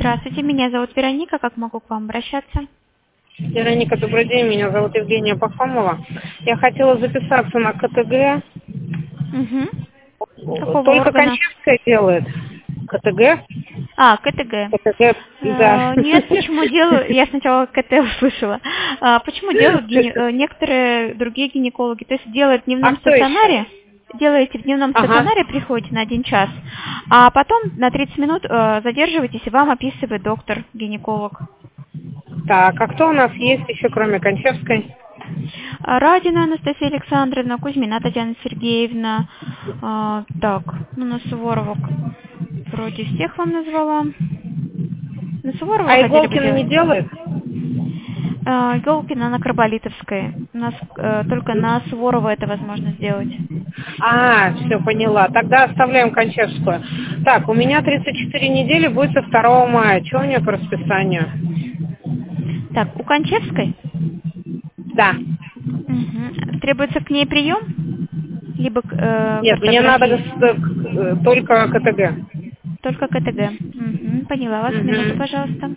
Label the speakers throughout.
Speaker 1: Здравствуйте, меня зовут Вероника. Как могу к вам обращаться?
Speaker 2: Вероника, добрый день. Меня зовут Евгения Пахомова. Я хотела записаться на КТГ.
Speaker 1: Угу. Какого
Speaker 2: Только
Speaker 1: органа?
Speaker 2: Кончевская делает КТГ.
Speaker 1: КТГ.
Speaker 2: КТГ, да.
Speaker 1: Нет, почему делаю? Я сначала КТ услышала. Почему делают некоторые другие гинекологи? То есть делают в
Speaker 2: А
Speaker 1: дневном
Speaker 2: кто еще?
Speaker 1: стационаре, делаете в дневном
Speaker 2: Ага.
Speaker 1: стационаре, приходите на 1 час, а потом на 30 минут задерживаетесь, и вам описывает доктор-гинеколог.
Speaker 2: Так, а кто у нас есть еще, кроме Кончевской?
Speaker 1: Радина Анастасия Александровна, Кузьмина Татьяна Сергеевна, так, на Суворова вроде всех вам назвала. На Суворова
Speaker 2: А
Speaker 1: хотели бы
Speaker 2: Иголкина не
Speaker 1: делать?
Speaker 2: делает?
Speaker 1: Иголкина на Карболитовской. У нас только на Суворова это возможно сделать.
Speaker 2: Все, поняла. Тогда оставляем Кончевскую. Так, у меня 34 недели будет со 2 мая. Что у меня по расписанию?
Speaker 1: Так, у Кончевской?
Speaker 2: Да.
Speaker 1: Угу. Требуется к ней прием? Либо
Speaker 2: Нет, мне надо
Speaker 1: гастрография?
Speaker 2: только КТГ.
Speaker 1: Только КТГ. Угу. Поняла вас. Минуту,
Speaker 2: Мгм.
Speaker 1: пожалуйста.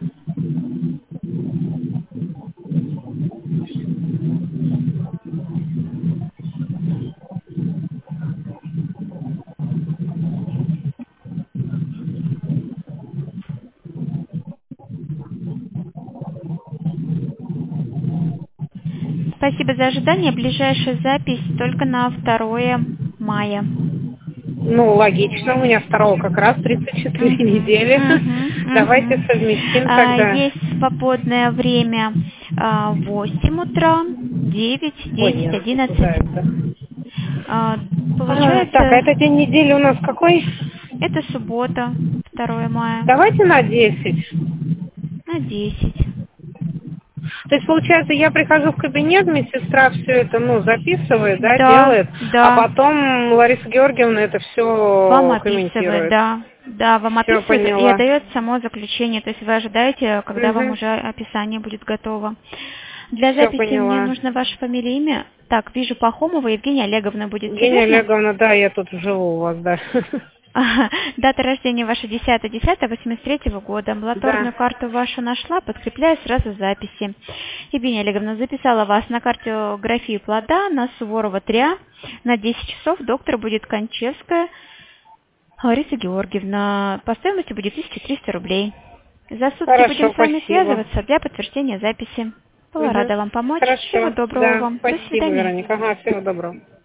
Speaker 1: Спасибо за ожидание. Ближайшая запись только на 2 мая.
Speaker 2: Ну, логично, у меня 2 как раз 34 недели. Давайте совместим тогда.
Speaker 1: Есть свободное время 8 утра, 9,
Speaker 2: Ой,
Speaker 1: 10,
Speaker 2: нет, куда
Speaker 1: 11.
Speaker 2: это? Так, а
Speaker 1: Получается,
Speaker 2: это день недели у нас какой?
Speaker 1: это суббота, 2 мая,
Speaker 2: Давайте на 10.
Speaker 1: на 10.
Speaker 2: То есть, получается, я прихожу в кабинет, медсестра все это, записывает, да,
Speaker 1: Да,
Speaker 2: делает, а
Speaker 1: да,
Speaker 2: потом Лариса Георгиевна это
Speaker 1: вам
Speaker 2: все
Speaker 1: описывает,
Speaker 2: комментирует.
Speaker 1: да, вам
Speaker 2: Все
Speaker 1: описывает и
Speaker 2: поняла.
Speaker 1: отдает само заключение, то есть вы ожидаете, когда вам
Speaker 2: Угу.
Speaker 1: уже описание будет готово. Для
Speaker 2: Все
Speaker 1: записи мне
Speaker 2: поняла.
Speaker 1: нужно ваше фамилия, имя. Так, вижу, Пахомова Евгения Олеговна будет, все
Speaker 2: Евгения
Speaker 1: верно?
Speaker 2: Олеговна, да, я тут живу у вас, да.
Speaker 1: Дата рождения ваша 10.10.83 года.
Speaker 2: Да.
Speaker 1: Амбулаторную карту вашу нашла, подкрепляю сразу записи. Евгения Олеговна, записала вас на картографию плода на Суворова 3, на 10 часов. Доктор будет Кончевская Лариса Георгиевна. По стоимости будет 1300 рублей. За сутки будем
Speaker 2: Хорошо,
Speaker 1: с вами
Speaker 2: спасибо.
Speaker 1: связываться для подтверждения записи. Была
Speaker 2: Угу.
Speaker 1: рада вам помочь. Всего
Speaker 2: Хорошо,
Speaker 1: доброго
Speaker 2: да,
Speaker 1: вам. До
Speaker 2: спасибо,
Speaker 1: свидания.
Speaker 2: Вероника. Ага, всего доброго.